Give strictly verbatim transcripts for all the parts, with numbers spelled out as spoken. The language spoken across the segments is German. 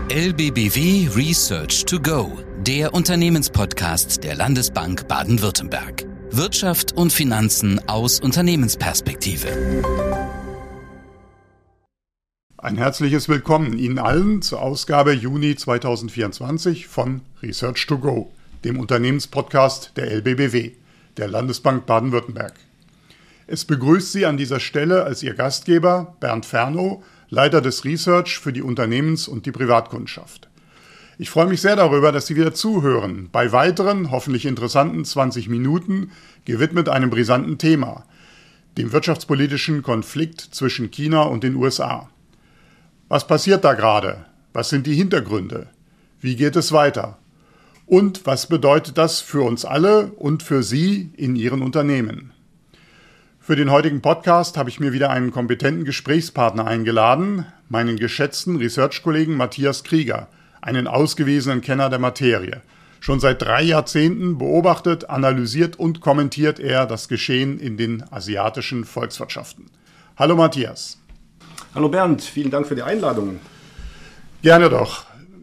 L B B W Research to Go, der Unternehmenspodcast der Landesbank Baden-Württemberg. Wirtschaft und Finanzen aus Unternehmensperspektive. Ein herzliches Willkommen Ihnen allen zur Ausgabe Juni zweitausendvierundzwanzig von Research to Go, dem Unternehmenspodcast der L B B W, der Landesbank Baden-Württemberg. Es begrüßt Sie an dieser Stelle als Ihr Gastgeber Bernd Fernow, Leiter des Research für die Unternehmens- und die Privatkundschaft. Ich freue mich sehr darüber, dass Sie wieder zuhören, bei weiteren, hoffentlich interessanten zwanzig Minuten, gewidmet einem brisanten Thema, dem wirtschaftspolitischen Konflikt zwischen China und den U S A. Was passiert da gerade? Was sind die Hintergründe? Wie geht es weiter? Und was bedeutet das für uns alle und für Sie in Ihren Unternehmen? Für den heutigen Podcast habe ich mir wieder einen kompetenten Gesprächspartner eingeladen, meinen geschätzten Research-Kollegen Matthias Krieger, einen ausgewiesenen Kenner der Materie. Schon seit drei Jahrzehnten beobachtet, analysiert und kommentiert er das Geschehen in den asiatischen Volkswirtschaften. Hallo Matthias. Hallo Bernd, vielen Dank für die Einladung. Gerne doch.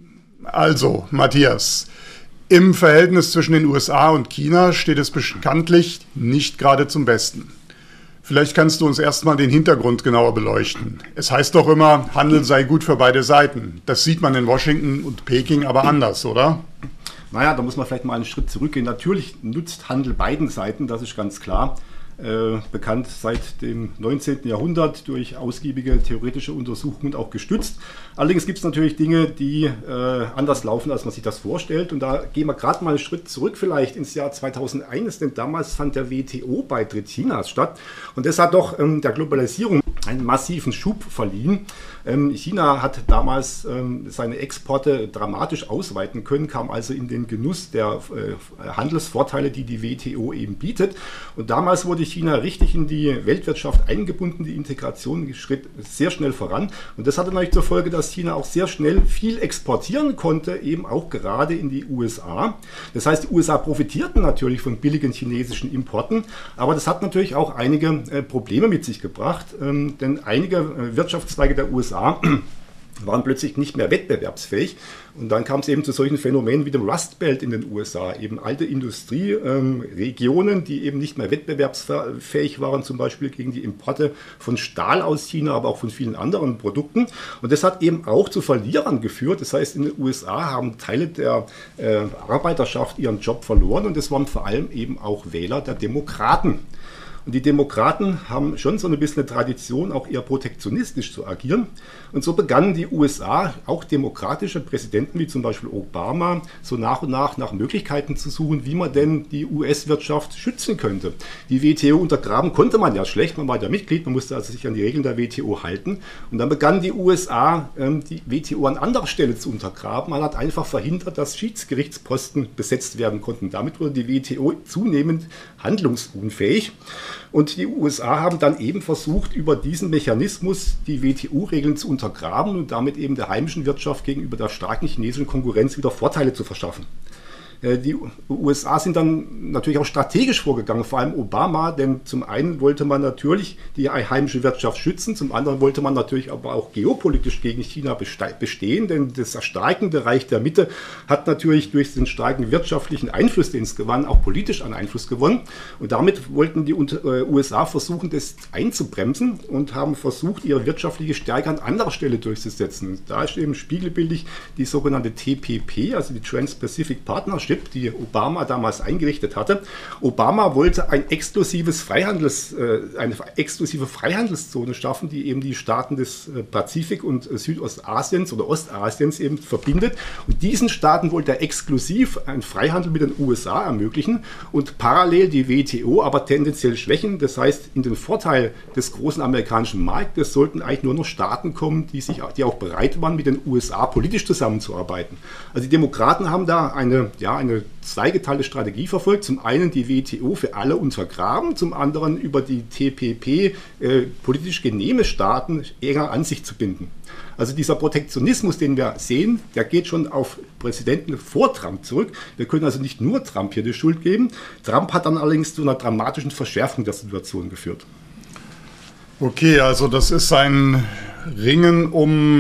Also, Matthias, im Verhältnis zwischen den U S A und China steht es bekanntlich nicht gerade zum Besten. Vielleicht kannst du uns erstmal den Hintergrund genauer beleuchten. Es heißt doch immer, Handel sei gut für beide Seiten. Das sieht man in Washington und Peking aber anders, oder? Naja, da muss man vielleicht mal einen Schritt zurückgehen. Natürlich nutzt Handel beiden Seiten, das ist ganz klar. Äh, bekannt seit dem neunzehnten Jahrhundert, durch ausgiebige theoretische Untersuchungen auch gestützt. Allerdings gibt es natürlich Dinge, die äh, anders laufen, als man sich das vorstellt. Und da gehen wir gerade mal einen Schritt zurück vielleicht ins Jahr zweitausendeins, denn damals fand der W T O-Beitritt Chinas statt. Und das hat doch ähm, der Globalisierung einen massiven Schub verliehen. Ähm, China hat damals ähm, seine Exporte dramatisch ausweiten können, kam also in den Genuss der äh, Handelsvorteile, die die W T O eben bietet. Und damals wurde China richtig in die Weltwirtschaft eingebunden, die Integration schritt sehr schnell voran. Und das hatte natürlich zur Folge, dass China auch sehr schnell viel exportieren konnte, eben auch gerade in die U S A. Das heißt, die U S A profitierten natürlich von billigen chinesischen Importen, aber das hat natürlich auch einige äh, Probleme mit sich gebracht, ähm, denn einige äh, Wirtschaftszweige der U S A waren plötzlich nicht mehr wettbewerbsfähig. Und dann kam es eben zu solchen Phänomenen wie dem Rust Belt in den U S A, eben alte Industrieregionen, ähm, die eben nicht mehr wettbewerbsfähig waren, zum Beispiel gegen die Importe von Stahl aus China, aber auch von vielen anderen Produkten. Und das hat eben auch zu Verlierern geführt. Das heißt, in den U S A haben Teile der äh, Arbeiterschaft ihren Job verloren und das waren vor allem eben auch Wähler der Demokraten. Und die Demokraten haben schon so ein bisschen eine Tradition, auch eher protektionistisch zu agieren. Und so begannen die U S A, auch demokratische Präsidenten wie zum Beispiel Obama, so nach und nach nach Möglichkeiten zu suchen, wie man denn die U S-Wirtschaft schützen könnte. Die W T O untergraben konnte man ja schlecht, man war ja Mitglied, man musste also sich an die Regeln der W T O halten. Und dann begannen die U S A, die W T O an anderer Stelle zu untergraben. Man hat einfach verhindert, dass Schiedsgerichtsposten besetzt werden konnten. Damit wurde die W T O zunehmend handlungsunfähig. Und die U S A haben dann eben versucht, über diesen Mechanismus die W T O-Regeln zu untergraben und damit eben der heimischen Wirtschaft gegenüber der starken chinesischen Konkurrenz wieder Vorteile zu verschaffen. Die U S A sind dann natürlich auch strategisch vorgegangen, vor allem Obama, denn zum einen wollte man natürlich die heimische Wirtschaft schützen, zum anderen wollte man natürlich aber auch geopolitisch gegen China bestehen, denn das erstarkende Reich der Mitte hat natürlich durch den starken wirtschaftlichen Einfluss, den es gewann, auch politisch an Einfluss gewonnen. Und damit wollten die U S A versuchen, das einzubremsen und haben versucht, ihre wirtschaftliche Stärke an anderer Stelle durchzusetzen. Da ist eben spiegelbildlich die sogenannte T P P, also die Trans-Pacific Partnership, die Obama damals eingerichtet hatte. Obama wollte ein exklusives Freihandels, äh, eine exklusive Freihandelszone schaffen, die eben die Staaten des äh, Pazifik und äh, Südostasiens oder Ostasiens eben verbindet. Und diesen Staaten wollte er exklusiv einen Freihandel mit den U S A ermöglichen und parallel die W T O aber tendenziell schwächen. Das heißt, in den Vorteil des großen amerikanischen Marktes sollten eigentlich nur noch Staaten kommen, die, sich, die auch bereit waren, mit den U S A politisch zusammenzuarbeiten. Also die Demokraten haben da eine, ja, eine zweigeteilte Strategie verfolgt. Zum einen die W T O für alle untergraben, zum anderen über die T P P äh, politisch genehme Staaten enger an sich zu binden. Also dieser Protektionismus, den wir sehen, der geht schon auf Präsidenten vor Trump zurück. Wir können also nicht nur Trump hier die Schuld geben. Trump hat dann allerdings zu einer dramatischen Verschärfung der Situation geführt. Okay, also das ist ein Ringen um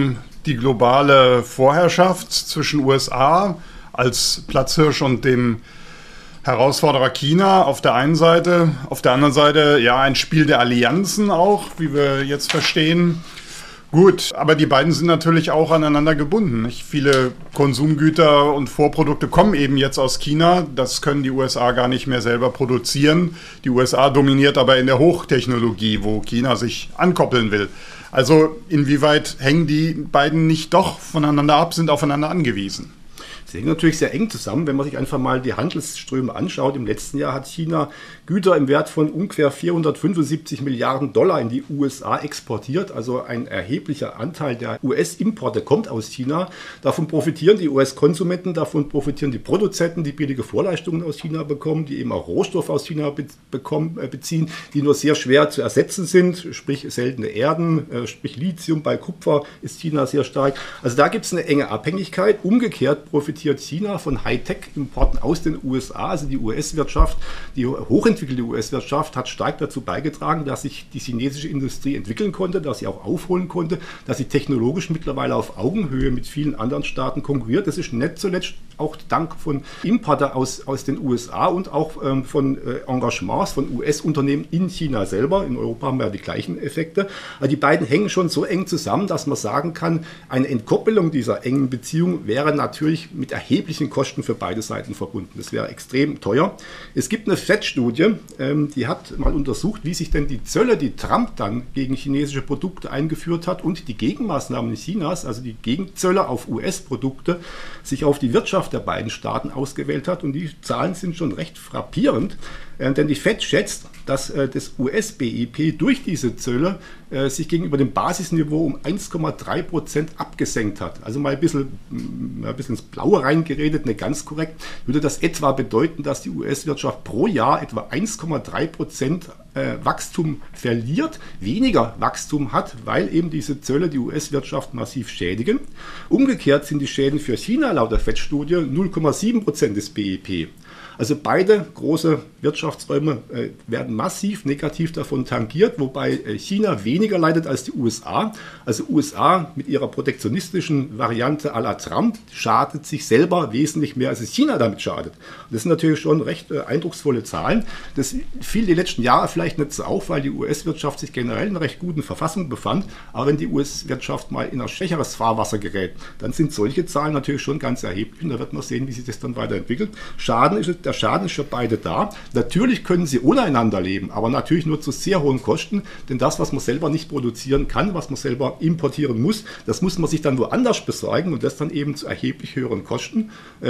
die globale Vorherrschaft zwischen U S A als Platzhirsch und dem Herausforderer China auf der einen Seite, auf der anderen Seite ja ein Spiel der Allianzen auch, wie wir jetzt verstehen. Gut, aber die beiden sind natürlich auch aneinander gebunden. Nicht? Viele Konsumgüter und Vorprodukte kommen eben jetzt aus China. Das können die U S A gar nicht mehr selber produzieren. Die U S A dominiert aber in der Hochtechnologie, wo China sich ankoppeln will. Also inwieweit hängen die beiden nicht doch voneinander ab, sind aufeinander angewiesen? Sie hängen natürlich sehr eng zusammen, wenn man sich einfach mal die Handelsströme anschaut. Im letzten Jahr hat China Güter im Wert von ungefähr vierhundertfünfundsiebzig Milliarden Dollar in die U S A exportiert. Also ein erheblicher Anteil der U S-Importe kommt aus China. Davon profitieren die U S-Konsumenten, davon profitieren die Produzenten, die billige Vorleistungen aus China bekommen, die eben auch Rohstoffe aus China be- bekommen, äh, beziehen, die nur sehr schwer zu ersetzen sind, sprich seltene Erden, äh, sprich Lithium. Bei Kupfer ist China sehr stark. Also da gibt es eine enge Abhängigkeit. Umgekehrt profitiert China von Hightech-Importen aus den U S A. Also die U S-Wirtschaft, die hochentwickelte U S-Wirtschaft hat stark dazu beigetragen, dass sich die chinesische Industrie entwickeln konnte, dass sie auch aufholen konnte, dass sie technologisch mittlerweile auf Augenhöhe mit vielen anderen Staaten konkurriert. Das ist nicht zuletzt auch dank von Importen aus, aus den U S A und auch ähm, von äh, Engagements von U S-Unternehmen in China selber. In Europa haben wir ja die gleichen Effekte. Also die beiden hängen schon so eng zusammen, dass man sagen kann, eine Entkoppelung dieser engen Beziehung wäre natürlich mit erheblichen Kosten für beide Seiten verbunden. Das wäre extrem teuer. Es gibt eine F E D-Studie, ähm, die hat mal untersucht, wie sich denn die Zölle, die Trump dann gegen chinesische Produkte eingeführt hat und die Gegenmaßnahmen Chinas, also die Gegenzölle auf U S-Produkte, sich auf die Wirtschaft der beiden Staaten ausgewählt hat. Und die Zahlen sind schon recht frappierend, äh, denn die F E D schätzt, dass äh, das U S-B I P durch diese Zölle äh, sich gegenüber dem Basisniveau um eins Komma drei Prozent abgesenkt hat. Also mal ein bisschen, mal ein bisschen ins Blaue reingeredet, nicht ganz korrekt, würde das etwa bedeuten, dass die U S-Wirtschaft pro Jahr etwa eins Komma drei Prozent äh, Wachstum verliert, weniger Wachstum hat, weil eben diese Zölle die U S-Wirtschaft massiv schädigen. Umgekehrt sind die Schäden für China laut der F E D-Studie null Komma sieben Prozent des B I P. Also beide große Wirtschaftsräume äh, werden massiv negativ davon tangiert, wobei äh, China weniger leidet als die U S A. Also U S A mit ihrer protektionistischen Variante à la Trump schadet sich selber wesentlich mehr, als es China damit schadet. Und das sind natürlich schon recht äh, eindrucksvolle Zahlen. Das fiel die letzten Jahre vielleicht nicht so auf, weil die U S-Wirtschaft sich generell in einer recht guten Verfassung befand. Aber wenn die U S-Wirtschaft mal in ein schwächeres Fahrwasser gerät, dann sind solche Zahlen natürlich schon ganz erheblich. Und da wird man sehen, wie sich das dann weiterentwickelt. Schaden ist es Der Schaden ist für beide da. Natürlich können sie untereinander leben, aber natürlich nur zu sehr hohen Kosten, denn das, was man selber nicht produzieren kann, was man selber importieren muss, das muss man sich dann woanders besorgen und das dann eben zu erheblich höheren Kosten.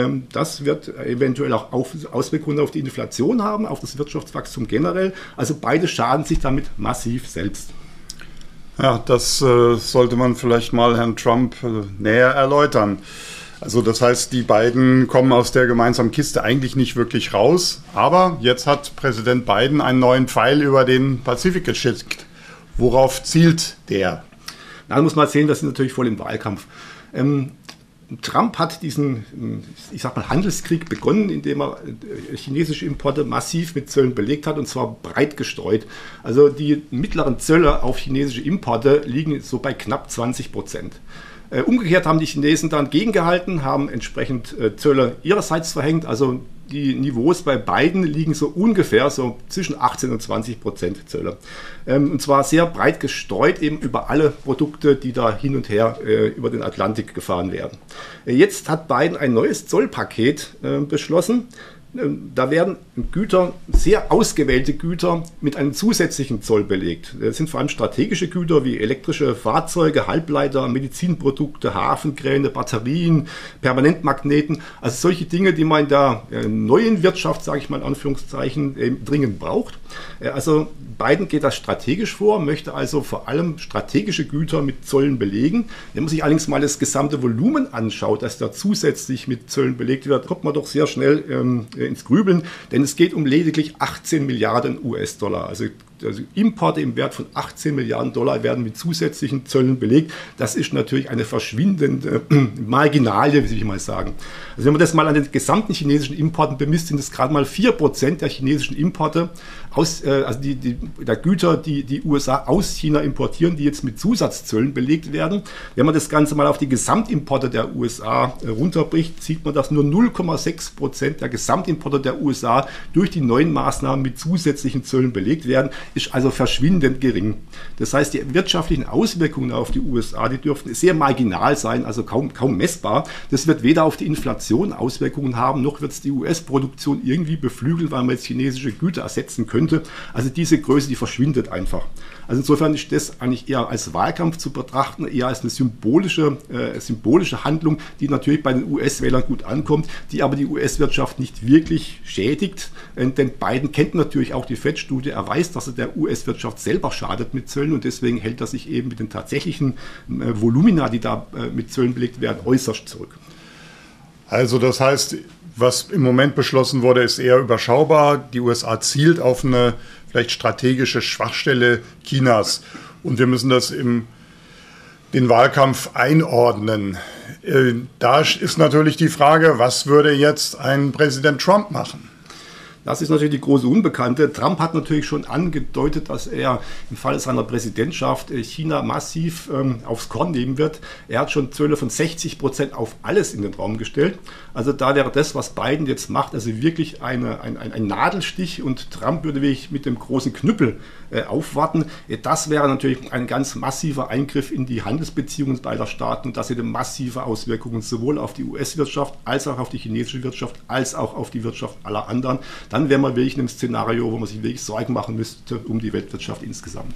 Das wird eventuell auch Auswirkungen auf die Inflation haben, auf das Wirtschaftswachstum generell. Also beide schaden sich damit massiv selbst. Ja, das äh, sollte man vielleicht mal Herrn Trump äh, näher erläutern. Also das heißt, die beiden kommen aus der gemeinsamen Kiste eigentlich nicht wirklich raus. Aber jetzt hat Präsident Biden einen neuen Pfeil über den Pazifik geschickt. Worauf zielt der? Da muss man sehen, das ist natürlich voll im Wahlkampf. Ähm, Trump hat diesen, ich sag mal, Handelskrieg begonnen, indem er chinesische Importe massiv mit Zöllen belegt hat und zwar breit gestreut. Also die mittleren Zölle auf chinesische Importe liegen so bei knapp zwanzig Prozent. Äh, umgekehrt haben die Chinesen dann gegengehalten, haben entsprechend äh, Zölle ihrerseits verhängt. Also die Niveaus bei beiden liegen so ungefähr so zwischen achtzehn und zwanzig Prozent Zölle. Ähm, und zwar sehr breit gestreut eben über alle Produkte, die da hin und her äh, über den Atlantik gefahren werden. Äh, jetzt hat Biden ein neues Zollpaket äh, beschlossen. Da werden Güter, sehr ausgewählte Güter mit einem zusätzlichen Zoll belegt. Das sind vor allem strategische Güter wie elektrische Fahrzeuge, Halbleiter, Medizinprodukte, Hafenkräne, Batterien, Permanentmagneten. Also solche Dinge, die man in der neuen Wirtschaft, sage ich mal in Anführungszeichen, dringend braucht. Also Biden geht das strategisch vor, möchte also vor allem strategische Güter mit Zöllen belegen. Wenn man sich allerdings mal das gesamte Volumen anschaut, das da zusätzlich mit Zöllen belegt wird, kommt man doch sehr schnell ähm, ins Grübeln, denn es geht um lediglich achtzehn Milliarden U S-Dollar. Also also Importe im Wert von achtzehn Milliarden Dollar werden mit zusätzlichen Zöllen belegt. Das ist natürlich eine verschwindende Marginalie, wie ich mal sagen. Also wenn man das mal an den gesamten chinesischen Importen bemisst, sind es gerade mal vier Prozent der chinesischen Importe, aus, äh, also die, die, der Güter, die die U S A aus China importieren, die jetzt mit Zusatzzöllen belegt werden. Wenn man das Ganze mal auf die Gesamtimporte der U S A äh, runterbricht, sieht man, dass nur null Komma sechs Prozent der Gesamtimporte der U S A durch die neuen Maßnahmen mit zusätzlichen Zöllen belegt werden, ist also verschwindend gering. Das heißt, die wirtschaftlichen Auswirkungen auf die U S A, die dürften sehr marginal sein, also kaum, kaum messbar. Das wird weder auf die Inflation Auswirkungen haben, noch wird es die U S-Produktion irgendwie beflügeln, weil man jetzt chinesische Güter ersetzen könnte. Also diese Größe, die verschwindet einfach. Also insofern ist das eigentlich eher als Wahlkampf zu betrachten, eher als eine symbolische, äh, symbolische Handlung, die natürlich bei den U S-Wählern gut ankommt, die aber die U S-Wirtschaft nicht wirklich schädigt. Äh, denn Biden kennt natürlich auch die Fed-Studie, er weiß, dass er der U S-Wirtschaft selber schadet mit Zöllen und deswegen hält er sich eben mit den tatsächlichen äh, Volumina, die da äh, mit Zöllen belegt werden, äußerst zurück. Also das heißt, was im Moment beschlossen wurde, ist eher überschaubar. Die U S A zielt auf eine vielleicht strategische Schwachstelle Chinas. Und wir müssen das im den Wahlkampf einordnen. Äh, da ist natürlich die Frage, was würde jetzt ein Präsident Trump machen? Das ist natürlich die große Unbekannte. Trump hat natürlich schon angedeutet, dass er im Falle seiner Präsidentschaft China massiv ähm, aufs Korn nehmen wird. Er hat schon Zölle von sechzig Prozent auf alles in den Raum gestellt. Also da wäre das, was Biden jetzt macht, also wirklich eine, ein, ein, ein Nadelstich und Trump würde wirklich mit dem großen Knüppel äh, aufwarten. Das wäre natürlich ein ganz massiver Eingriff in die Handelsbeziehungen beider Staaten und das hätte massive Auswirkungen sowohl auf die U S-Wirtschaft als auch auf die chinesische Wirtschaft als auch auf die Wirtschaft aller anderen. Dann wäre man wirklich in einem Szenario, wo man sich wirklich Sorgen machen müsste um die Weltwirtschaft insgesamt.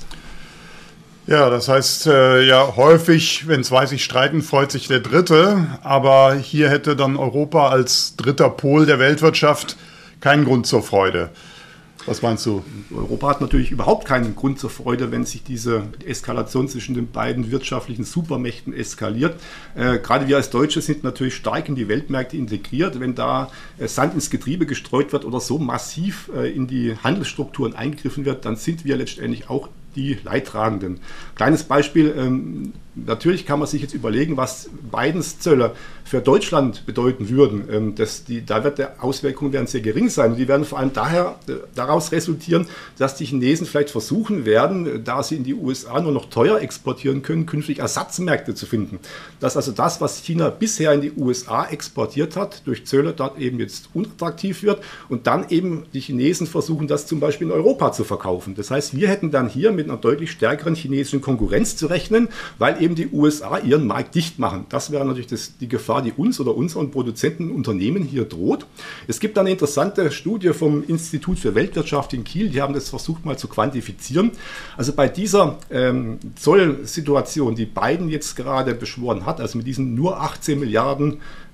Ja, das heißt äh, ja häufig, wenn zwei sich streiten, freut sich der Dritte. Aber hier hätte dann Europa als dritter Pol der Weltwirtschaft keinen Grund zur Freude. Was meinst du? Europa hat natürlich überhaupt keinen Grund zur Freude, wenn sich diese Eskalation zwischen den beiden wirtschaftlichen Supermächten eskaliert. Äh, gerade wir als Deutsche sind natürlich stark in die Weltmärkte integriert. Wenn da äh, Sand ins Getriebe gestreut wird oder so massiv äh, in die Handelsstrukturen eingegriffen wird, dann sind wir letztendlich auch die Leidtragenden. Kleines Beispiel, ähm, natürlich kann man sich jetzt überlegen, was Bidens Zölle für Deutschland bedeuten würden. Ähm, das, die, da wird die Auswirkungen werden sehr gering sein. Die werden vor allem daher, äh, daraus resultieren, dass die Chinesen vielleicht versuchen werden, äh, da sie in die U S A nur noch teuer exportieren können, künftig Ersatzmärkte zu finden. Dass also das, was China bisher in die U S A exportiert hat, durch Zölle dort eben jetzt unattraktiv wird und dann eben die Chinesen versuchen, das zum Beispiel in Europa zu verkaufen. Das heißt, wir hätten dann hier mit einer deutlich stärkeren chinesischen Konkurrenz zu rechnen, weil eben die U S A ihren Markt dicht machen. Das wäre natürlich das, die Gefahr, die uns oder unseren Produzenten Unternehmen hier droht. Es gibt eine interessante Studie vom Institut für Weltwirtschaft in Kiel, die haben das versucht mal zu quantifizieren. Also bei dieser ähm, Zollsituation, die Biden jetzt gerade beschworen hat, also mit diesen nur achtzehn Milliarden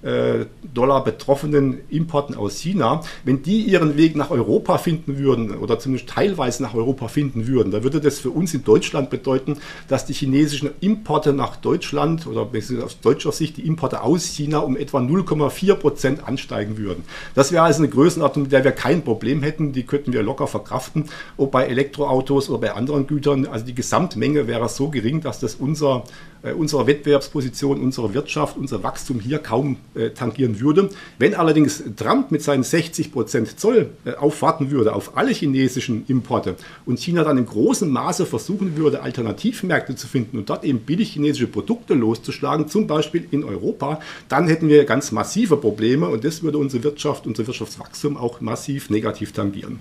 Dollar betroffenen Importen aus China, wenn die ihren Weg nach Europa finden würden oder zumindest teilweise nach Europa finden würden, dann würde das für uns in Deutschland bedeuten, dass die chinesischen Importe nach Deutschland oder aus deutscher Sicht die Importe aus China um etwa null Komma vier Prozent ansteigen würden. Das wäre also eine Größenordnung, mit der wir kein Problem hätten, die könnten wir locker verkraften, ob bei Elektroautos oder bei anderen Gütern. Also die Gesamtmenge wäre so gering, dass das unser unsere Wettbewerbsposition, unsere Wirtschaft, unser Wachstum hier kaum äh, tangieren würde. Wenn allerdings Trump mit seinen sechzig Prozent Zoll äh, aufwarten würde auf alle chinesischen Importe und China dann in großem Maße versuchen würde, Alternativmärkte zu finden und dort eben billig chinesische Produkte loszuschlagen, zum Beispiel in Europa, dann hätten wir ganz massive Probleme und das würde unsere Wirtschaft, unser Wirtschaftswachstum auch massiv negativ tangieren.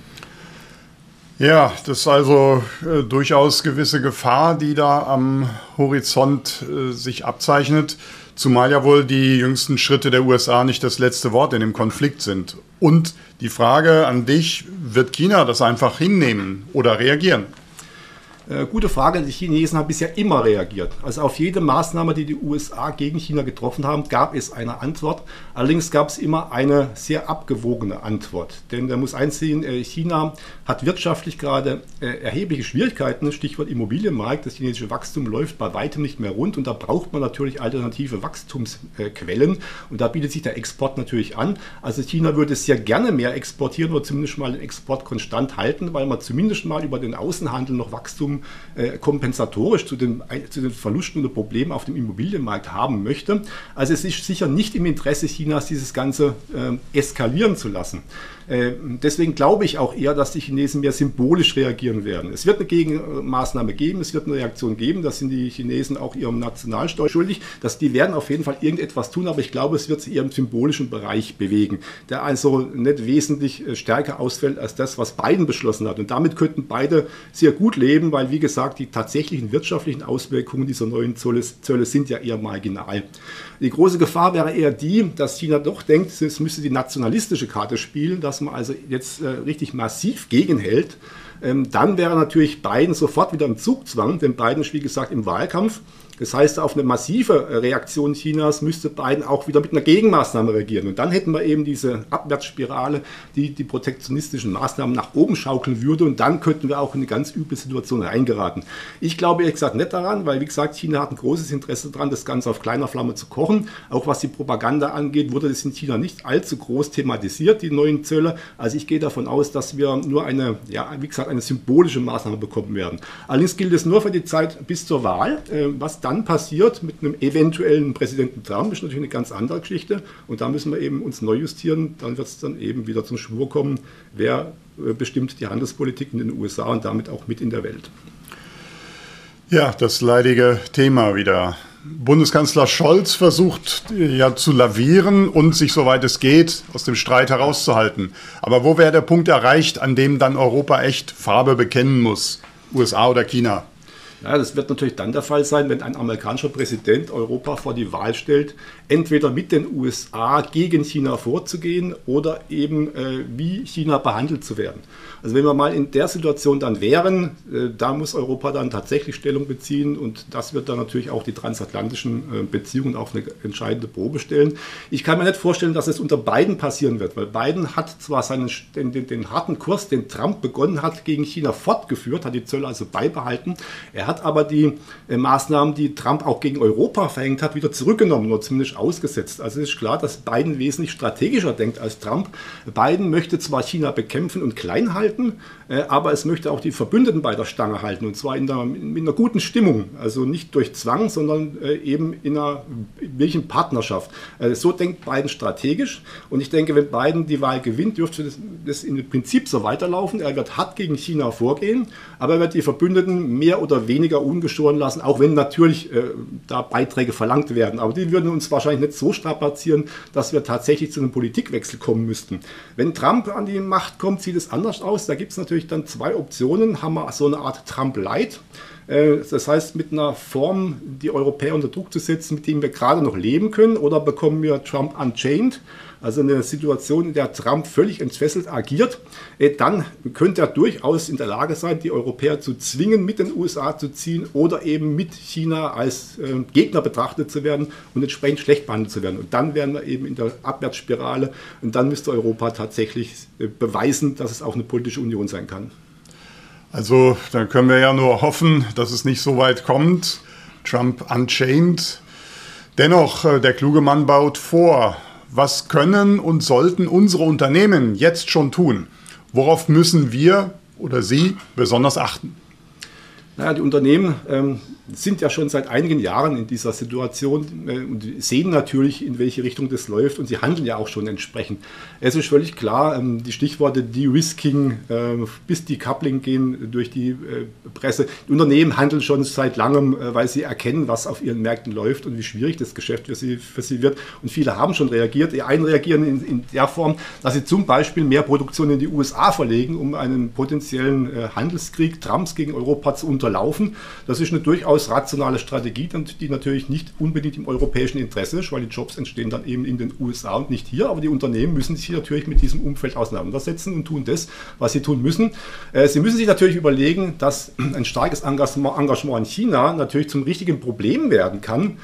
Ja, das ist also äh, durchaus gewisse Gefahr, die da am Horizont äh, sich abzeichnet, zumal ja wohl die jüngsten Schritte der U S A nicht das letzte Wort in dem Konflikt sind. Und die Frage an dich, wird China das einfach hinnehmen oder reagieren? Äh, gute Frage. Die Chinesen haben bisher immer reagiert. Also auf jede Maßnahme, die die U S A gegen China getroffen haben, gab es eine Antwort. Allerdings gab es immer eine sehr abgewogene Antwort. Denn man muss einsehen, äh, China hat wirtschaftlich gerade äh, erhebliche Schwierigkeiten. Stichwort Immobilienmarkt. Das chinesische Wachstum läuft bei weitem nicht mehr rund. Und da braucht man natürlich alternative Wachstumsquellen. Und da bietet sich der Export natürlich an. Also China würde sehr gerne mehr exportieren oder zumindest mal den Export konstant halten, weil man zumindest mal über den Außenhandel noch Wachstum äh, kompensatorisch zu den, zu den Verlusten oder Problemen auf dem Immobilienmarkt haben möchte. Also es ist sicher nicht im Interesse Chinas, dieses Ganze äh, eskalieren zu lassen. Äh, deswegen glaube ich auch eher, dass die Chinesen mehr symbolisch reagieren werden. Es wird eine Gegenmaßnahme geben, es wird eine Reaktion geben, das sind die Chinesen auch ihrem Nationalstolz schuldig, dass die werden auf jeden Fall irgendetwas tun, aber ich glaube, es wird sich eher im symbolischen Bereich bewegen, der also nicht wesentlich stärker ausfällt als das, was Biden beschlossen hat. Und damit könnten beide sehr gut leben, weil, wie gesagt, die tatsächlichen wirtschaftlichen Auswirkungen dieser neuen Zölle, Zölle sind ja eher marginal. Die große Gefahr wäre eher die, dass China doch denkt, es müsste die nationalistische Karte spielen, dass man also jetzt äh, richtig massiv gegenhält. Ähm, dann wäre natürlich Biden sofort wieder im Zugzwang, denn Biden ist, wie gesagt, im Wahlkampf. Das heißt, auf eine massive Reaktion Chinas müsste Biden auch wieder mit einer Gegenmaßnahme reagieren. Und dann hätten wir eben diese Abwärtsspirale, die die protektionistischen Maßnahmen nach oben schaukeln würde. Und dann könnten wir auch in eine ganz üble Situation reingeraten. Ich glaube ehrlich gesagt nicht daran, weil, wie gesagt, China hat ein großes Interesse daran, das Ganze auf kleiner Flamme zu kochen. Auch was die Propaganda angeht, wurde das in China nicht allzu groß thematisiert, die neuen Zölle. Also ich gehe davon aus, dass wir nur eine, ja, wie gesagt, eine symbolische Maßnahme bekommen werden. Allerdings gilt es nur für die Zeit bis zur Wahl. Was dann passiert mit einem eventuellen Präsidenten Trump, ist natürlich eine ganz andere Geschichte. Und da müssen wir eben uns neu justieren. Dann wird es dann eben wieder zum Schwur kommen, wer bestimmt die Handelspolitik in den U S A und damit auch mit in der Welt. Ja, das leidige Thema wieder. Bundeskanzler Scholz versucht ja zu lavieren und sich, soweit es geht, aus dem Streit herauszuhalten. Aber wo wäre der Punkt erreicht, an dem dann Europa echt Farbe bekennen muss? U S A oder China? Ja, das wird natürlich dann der Fall sein, wenn ein amerikanischer Präsident Europa vor die Wahl stellt, entweder mit den U S A gegen China vorzugehen oder eben äh, wie China behandelt zu werden. Also wenn wir mal in der Situation dann wären, äh, da muss Europa dann tatsächlich Stellung beziehen und das wird dann natürlich auch die transatlantischen äh, Beziehungen auf eine entscheidende Probe stellen. Ich kann mir nicht vorstellen, dass es unter Biden passieren wird, weil Biden hat zwar seinen, den, den, den harten Kurs, den Trump begonnen hat, gegen China fortgeführt, hat die Zölle also beibehalten. Er hat aber die äh, Maßnahmen, die Trump auch gegen Europa verhängt hat, wieder zurückgenommen oder zumindest ausgesetzt. Also es ist klar, dass Biden wesentlich strategischer denkt als Trump. Biden möchte zwar China bekämpfen und klein halten, äh, aber es möchte auch die Verbündeten bei der Stange halten und zwar in, der, in einer guten Stimmung. Also nicht durch Zwang, sondern äh, eben in einer wirklichen Partnerschaft. Äh, so denkt Biden strategisch und ich denke, wenn Biden die Wahl gewinnt, dürfte das, das im Prinzip so weiterlaufen. Er wird hart gegen China vorgehen, aber er wird die Verbündeten mehr oder weniger ungeschoren lassen, auch wenn natürlich äh, da Beiträge verlangt werden. Aber die würden uns wahrscheinlich nicht so strapazieren, dass wir tatsächlich zu einem Politikwechsel kommen müssten. Wenn Trump an die Macht kommt, sieht es anders aus. Da gibt es natürlich dann zwei Optionen. Haben wir so eine Art Trump-Light. Äh, das heißt, mit einer Form, die Europäer unter Druck zu setzen, mit dem wir gerade noch leben können, oder bekommen wir Trump Unchained, also eine Situation, in der Trump völlig entfesselt agiert, dann könnte er durchaus in der Lage sein, die Europäer zu zwingen, mit den U S A zu ziehen oder eben mit China als Gegner betrachtet zu werden und entsprechend schlecht behandelt zu werden. Und dann wären wir eben in der Abwärtsspirale und dann müsste Europa tatsächlich beweisen, dass es auch eine politische Union sein kann. Also dann können wir ja nur hoffen, dass es nicht so weit kommt. Trump unchained. Dennoch, der kluge Mann baut vor. Was können und sollten unsere Unternehmen jetzt schon tun? Worauf müssen wir oder Sie besonders achten? Naja, die Unternehmen ähm, sind ja schon seit einigen Jahren in dieser Situation äh, und sehen natürlich, in welche Richtung das läuft und sie handeln ja auch schon entsprechend. Es ist völlig klar, ähm, die Stichworte De-Risking äh, bis Decoupling gehen durch die äh, Presse. Die Unternehmen handeln schon seit langem, äh, weil sie erkennen, was auf ihren Märkten läuft und wie schwierig das Geschäft für sie, für sie wird. Und viele haben schon reagiert. Die einen reagieren in, in der Form, dass sie zum Beispiel mehr Produktion in die U S A verlegen, um einen potenziellen äh, Handelskrieg Trumps gegen Europa zu unterbinden. unterlaufen. Das ist eine durchaus rationale Strategie, die natürlich nicht unbedingt im europäischen Interesse ist, weil die Jobs entstehen dann eben in den U S A und nicht hier. Aber die Unternehmen müssen sich natürlich mit diesem Umfeld auseinandersetzen und tun das, was sie tun müssen. Sie müssen sich natürlich überlegen, dass ein starkes Engagement, Engagement in China natürlich zum richtigen Problem werden kann.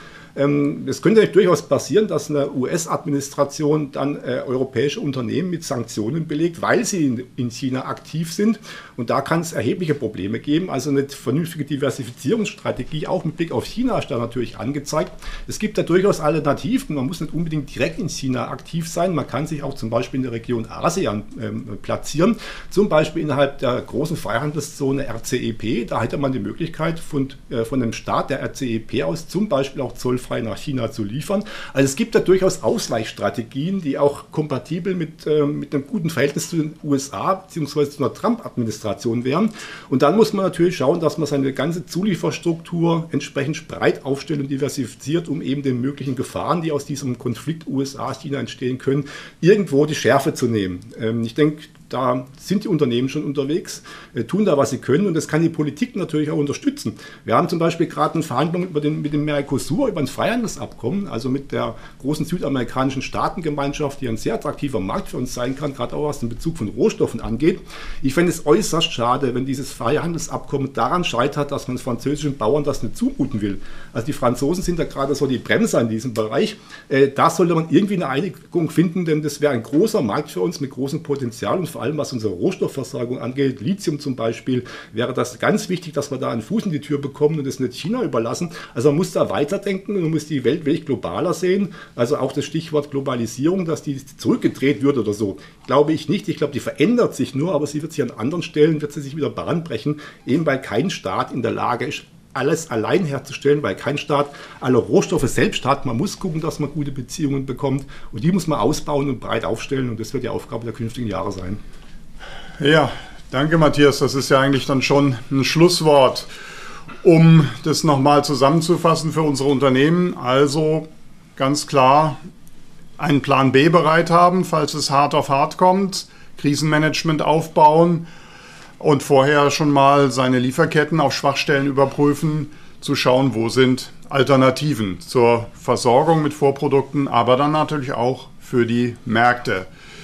Es könnte durchaus passieren, dass eine U S-Administration dann äh, europäische Unternehmen mit Sanktionen belegt, weil sie in, in China aktiv sind. Und da kann es erhebliche Probleme geben. Also eine vernünftige Diversifizierungsstrategie, auch mit Blick auf China, ist da natürlich angezeigt. Es gibt da durchaus Alternativen. Man muss nicht unbedingt direkt in China aktiv sein. Man kann sich auch zum Beispiel in der Region ASEAN ähm, platzieren. Zum Beispiel innerhalb der großen Freihandelszone R C E P. Da hätte man die Möglichkeit, von, äh, von einem Staat der R C E P aus zum Beispiel auch zollfrei nach China zu liefern. Also es gibt da durchaus Ausweichstrategien, die auch kompatibel mit, äh, mit einem guten Verhältnis zu den U S A bzw. zu einer Trump-Administration wären. Und dann muss man natürlich schauen, dass man seine ganze Zulieferstruktur entsprechend breit aufstellt und diversifiziert, um eben den möglichen Gefahren, die aus diesem Konflikt U S A-China entstehen können, irgendwo die Schärfe zu nehmen. Ähm, ich denke, da sind die Unternehmen schon unterwegs, äh, tun da, was sie können, und das kann die Politik natürlich auch unterstützen. Wir haben zum Beispiel gerade eine Verhandlung über den, mit dem Mercosur, über ein Freihandelsabkommen, also mit der großen südamerikanischen Staatengemeinschaft, die ein sehr attraktiver Markt für uns sein kann, gerade auch was den Bezug von Rohstoffen angeht. Ich fände es äußerst schade, wenn dieses Freihandelsabkommen daran scheitert, dass man französischen Bauern das nicht zumuten will. Also die Franzosen sind da gerade so die Bremser in diesem Bereich. Äh, da sollte man irgendwie eine Einigung finden, denn das wäre ein großer Markt für uns mit großem Potenzial, und vor allem was unsere Rohstoffversorgung angeht, Lithium zum Beispiel, wäre das ganz wichtig, dass wir da einen Fuß in die Tür bekommen und es nicht China überlassen. Also man muss da weiterdenken und man muss die Welt wirklich globaler sehen. Also auch das Stichwort Globalisierung, dass die zurückgedreht wird oder so, glaube ich nicht. Ich glaube, die verändert sich nur, aber sie wird sich an anderen Stellen, wird sie sich wieder Bahn brechen, eben weil kein Staat in der Lage ist, alles allein herzustellen, weil kein Staat alle Rohstoffe selbst hat. Man muss gucken, dass man gute Beziehungen bekommt, und die muss man ausbauen und breit aufstellen, und das wird die Aufgabe der künftigen Jahre sein. Ja, danke Matthias. Das ist ja eigentlich dann schon ein Schlusswort. Um das nochmal zusammenzufassen für unsere Unternehmen, also ganz klar einen Plan B bereit haben, falls es hart auf hart kommt, Krisenmanagement aufbauen und vorher schon mal seine Lieferketten auf Schwachstellen überprüfen, zu schauen, wo sind Alternativen zur Versorgung mit Vorprodukten, aber dann natürlich auch für die Märkte.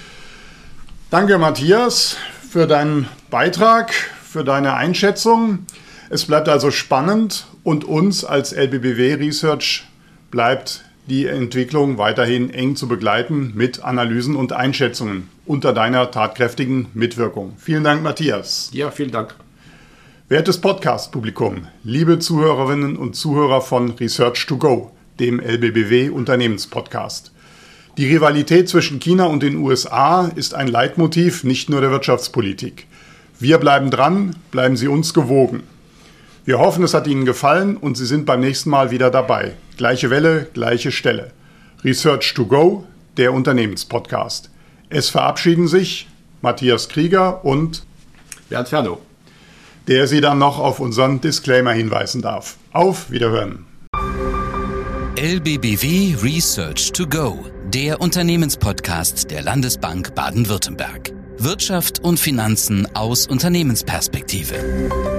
Danke Matthias für deinen Beitrag, für deine Einschätzung. Es bleibt also spannend, und uns als L B B W Research bleibt die Entwicklung weiterhin eng zu begleiten mit Analysen und Einschätzungen unter deiner tatkräftigen Mitwirkung. Vielen Dank, Matthias. Ja, vielen Dank. Wertes Podcast-Publikum, liebe Zuhörerinnen und Zuhörer von Research to Go, dem L B B W Unternehmenspodcast. Die Rivalität zwischen China und den U S A ist ein Leitmotiv nicht nur der Wirtschaftspolitik. Wir bleiben dran, bleiben Sie uns gewogen. Wir hoffen, es hat Ihnen gefallen und Sie sind beim nächsten Mal wieder dabei. Gleiche Welle, gleiche Stelle. Research to Go, der Unternehmenspodcast. Es verabschieden sich Matthias Krieger und Bernd Fernow, der Sie dann noch auf unseren Disclaimer hinweisen darf. Auf Wiederhören. L B B W Research to Go, der Unternehmenspodcast der Landesbank Baden-Württemberg. Wirtschaft und Finanzen aus Unternehmensperspektive.